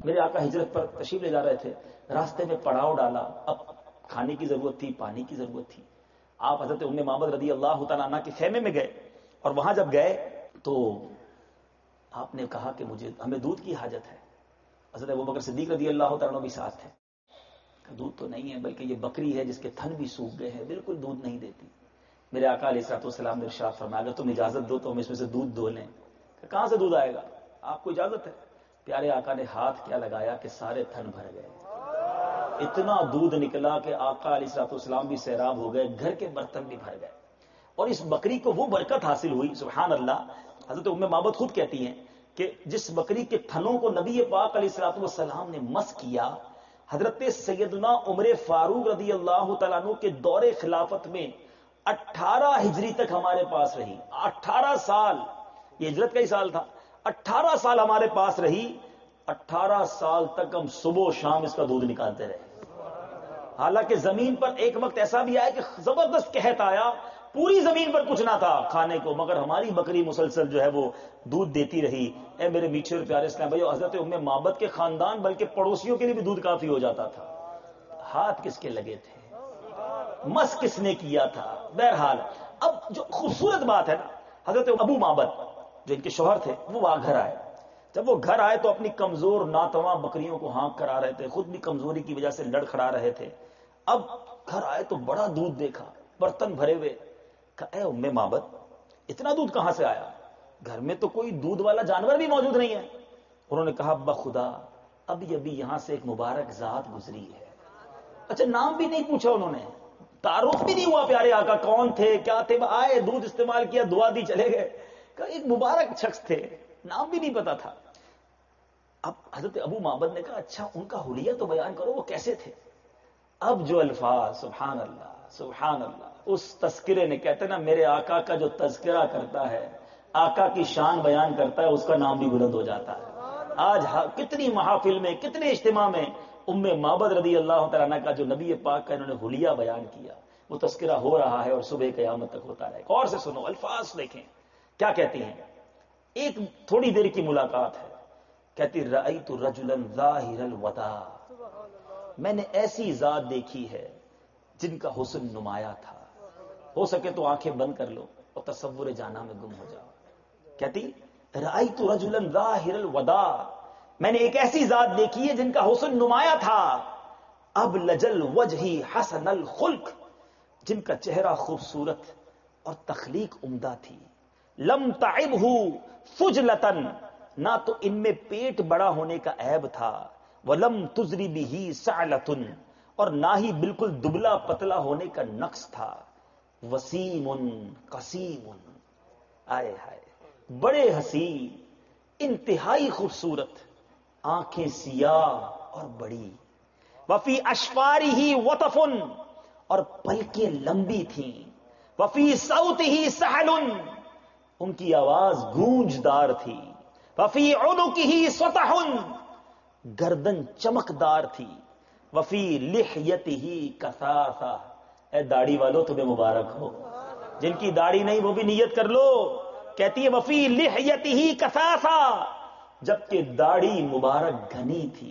میرے آقا ہجرت پر تشریف لے جا رہے تھے، راستے میں پڑاؤ ڈالا، اب کھانے کی ضرورت تھی، پانی کی ضرورت تھی. آپ حضرت ام معبد رضی اللہ تعالیٰ عنہ کے خیمے میں گئے، اور وہاں جب گئے تو آپ نے کہا کہ ہمیں دودھ کی حاجت ہے. حضرت ابوبکر صدیق رضی اللہ تعالیٰ عنہ بھی ساتھ تھے. دودھ تو نہیں ہے، بلکہ یہ بکری ہے جس کے تھن بھی سوکھ گئے ہیں، بالکل دودھ نہیں دیتی. میرے آقا علیہ الصلوۃ والسلام نے ارشاد فرمایا اگر تم اجازت دو تو ہم اس میں سے دودھ دو لیں. کہاں سے دودھ آئے گا؟ آپ کو اجازت ہے. پیارے آقا نے ہاتھ کیا لگایا کہ سارے تھن بھر گئے. اتنا دودھ نکلا کہ آقا علیہ الصلوۃ والسلام بھی سیراب ہو گئے، گھر کے برتن بھی بھر گئے. اور اس بکری کو وہ برکت حاصل ہوئی، سبحان اللہ. حضرت ام معبد خود کہتی ہیں کہ جس بکری کے تھنوں کو نبی پاک علیہ الصلوۃ والسلام نے مس کیا، حضرت سیدنا عمر فاروق رضی اللہ تعالیٰ عنہ کے دور خلافت میں 18 ہجری تک ہمارے پاس رہی. 18 سال، یہ ہجرت کا ہی سال تھا. 18 سال ہمارے پاس رہی. 18 سال تک ہم صبح و شام اس کا دودھ نکالتے رہے. حالانکہ زمین پر ایک وقت ایسا بھی آیا کہ زبردست قحط آیا، پوری زمین پر کچھ نہ تھا کھانے کو، مگر ہماری بکری مسلسل جو ہے وہ دودھ دیتی رہی. اے میرے میٹھے اور پیارے اسلام بھائیو، حضرت ام معبد کے خاندان بلکہ پڑوسیوں کے لیے بھی دودھ کافی ہو جاتا تھا. ہاتھ کس کے لگے تھے؟ مس کس نے کیا تھا؟ بہرحال اب جو خوبصورت بات ہے نا، حضرت ابو معبد جو ان کے شوہر تھے وہ وہاں گھر آئے. جب وہ گھر آئے تو اپنی کمزور ناتواں بکریوں کو ہانک کر آ رہے تھے، خود بھی کمزوری کی وجہ سے لڑ کھڑا رہے تھے. اب گھر آئے تو بڑا دودھ دیکھا، برتن بھرے ہوئے. کہا اے ام معبد، اتنا دودھ کہاں سے آیا؟ گھر میں تو کوئی دودھ والا جانور بھی موجود نہیں ہے. انہوں نے کہا بخدا ابھی ابھی یہاں سے ایک مبارک ذات گزری ہے. اچھا، نام بھی نہیں پوچھا انہوں نے، تعارف بھی نہیں ہوا پیارے آقا کون تھے کیا تھے. آئے، دودھ استعمال کیا، دعا دی، چلے گئے. کہا ایک مبارک شخص تھے، نام بھی نہیں پتا تھا. اب حضرت ابو معبد نے کہا اچھا ان کا حلیہ تو بیان کرو، وہ کیسے تھے؟ اب جو الفاظ، سبحان اللہ سبحان اللہ، اس تذکرے نے، کہتے نا میرے آقا کا جو تذکرہ کرتا ہے، آقا کی شان بیان کرتا ہے، اس کا نام بھی بلند ہو جاتا ہے. آج کتنی محافل میں، کتنے اجتماع میں ام معبد رضی اللہ تعالیٰ عنہ کا جو نبی پاک کا انہوں نے حلیہ بیان کیا، وہ تذکرہ ہو رہا ہے اور صبح قیامت تک ہوتا رہے. اور سے سنو، الفاظ دیکھیں کیا کہتی ہیں. ایک تھوڑی دیر کی ملاقات ہے، کہتی رأیت رجلا ظاہر الوداع، میں نے ایسی ذات دیکھی ہے جن کا حسن نمایاں تھا. ہو سکے تو آنکھیں بند کر لو اور تصور جانا میں گم ہو جاؤ. کہتی رأیت رجلا ظاہر الوداع، میں نے ایک ایسی ذات دیکھی ہے جن کا حسن نمایاں تھا. اب لجل وجہی حسن الخلق، جن کا چہرہ خوبصورت اور تخلیق عمدہ تھی. لم تعبہ فجلتن، نہ تو ان میں پیٹ بڑا ہونے کا عیب تھا. ولم تزری بہ سعلتن، اور نہ ہی بالکل دبلا پتلا ہونے کا نقص تھا. وسیم قسیم، آئے ہائے بڑے حسین، انتہائی خوبصورت، آنکھیں سیاہ اور بڑی. وفی اشفارہ وطف، اور پلکیں لمبی تھیں. وفی صوتہ سحل، ان کی آواز گونجدار تھی. وفی عنقہ سطح، گردن چمکدار تھی. وفی لحیتہ کثافہ، اے داڑھی والو تمہیں مبارک ہو، جن کی داڑھی نہیں وہ بھی نیت کر لو. کہتی ہے وفی لحیتہ کثافہ، جبکہ داڑھی مبارک گھنی تھی.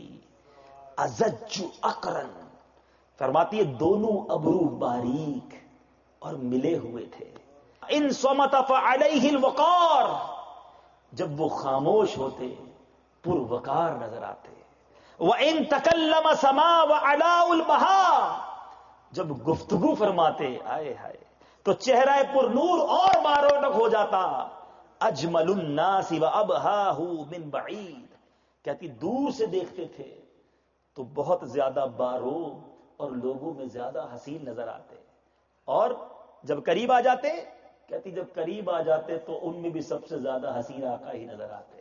ازج اقرن، فرماتی ہے دونوں ابرو باریک اور ملے ہوئے تھے. ان صمت فعلیہ الوقار، جب وہ خاموش ہوتے پروقار نظر آتے. وَإِن تَكَلَّمَ سَمَا وَعَلَاءُ الْبَهَا، جب گفتگو فرماتے آئے ہائے تو چہرہ پر نور اور بارونق ہو جاتا. اجمل الناس وابهاه من بعید، کہتی دور سے دیکھتے تھے تو بہت زیادہ بارو اور لوگوں میں زیادہ حسین نظر آتے، اور جب قریب آ جاتے، کہتی جب قریب آ جاتے تو ان میں بھی سب سے زیادہ حسین آقا ہی نظر آتے.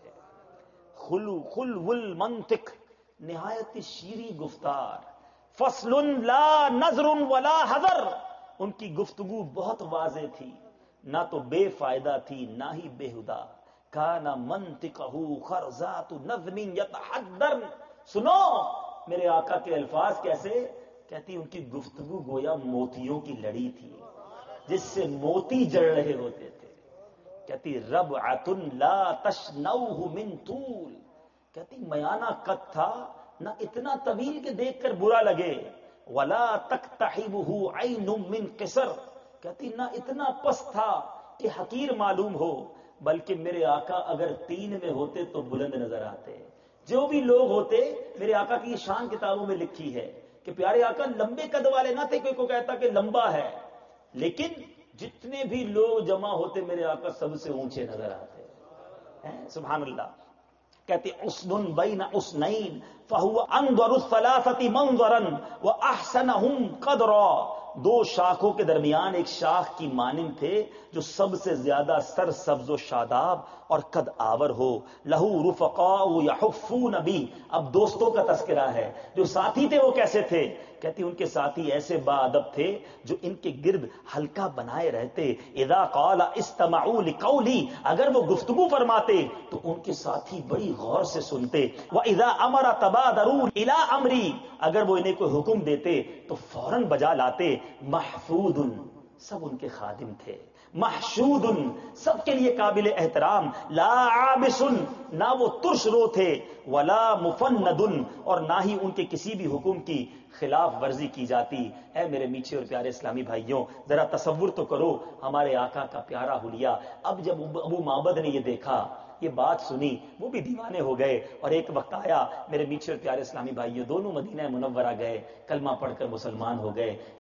خلو المنطق، نہایت شیریں گفتار. فصل لا نظر ولا حذر، ان کی گفتگو بہت واضح تھی، نہ تو بے فائدہ تھی نہ ہی بےہدہ. کانا منطقہ خرزات نظم یتحدر، سنو میرے آقا کے الفاظ کیسے، کہتی ان کی گفتگو گویا موتیوں کی لڑی تھی جس سے موتی جڑ رہے ہوتے تھے. کہتی ربعۃ لا تشنوہ من طول، کہتی میانہ قد تھا، نہ اتنا طویل کہ دیکھ کر برا لگے، ولا تقتحبه عین من قصر، کہتی نہ اتنا پست تھا کہ حقیر معلوم ہو، بلکہ میرے آقا اگر 3 میں ہوتے تو بلند نظر آتے۔ جو بھی لوگ ہوتے، میرے آقا کی شان کتابوں میں لکھی ہے کہ پیارے آقا لمبے قد والے نہ تھے، کوئی کو کہتا کہ لمبا ہے، لیکن جتنے بھی لوگ جمع ہوتے میرے آقا سب سے اونچے نظر آتے۔ سبحان اللہ۔ کہتے حسن بین حسنین فہو انظر الثلاثۃ منظرا واحسنہم قدرا، 2 شاخوں کے درمیان ایک شاخ کی مانند تھے جو سب سے زیادہ سر سبز و شاداب اور قد آور ہو، لہو رفقاء یحفون بی، اب دوستوں کا تذکرہ ہے، جو ساتھی تھے وہ کیسے تھے؟ کہتی ان کے ساتھی ایسے با ادب تھے جو ان کے گرد حلقہ بنائے رہتے، اذا قال استمعوا لقولی، اگر وہ گفتگو فرماتے تو ان کے ساتھی بڑی غور سے سنتے، واذا امر تبادروا الی امری، اگر وہ انہیں کوئی حکم دیتے تو فوراً بجا لاتے، محفوظ، سب ان کے خادم تھے، محشود، سب کے لیے قابل احترام، لا عابس، نہ وہ ترش رو تھے، ولا مفند، اور نہ ہی ان کے کسی بھی حکم کی خلاف ورزی کی جاتی۔ اے میرے میٹھے اور پیارے اسلامی بھائیوں، ذرا تصور تو کرو ہمارے آقا کا پیارا حلیہ۔ اب جب ابو معبد نے یہ دیکھا، یہ بات سنی، وہ بھی دیوانے ہو گئے، اور ایک وقت آیا میرے میٹھے اور پیارے اسلامی بھائیوں، دونوں مدینہ منورہ گئے، کلمہ پڑھ کر مسلمان ہو گئے۔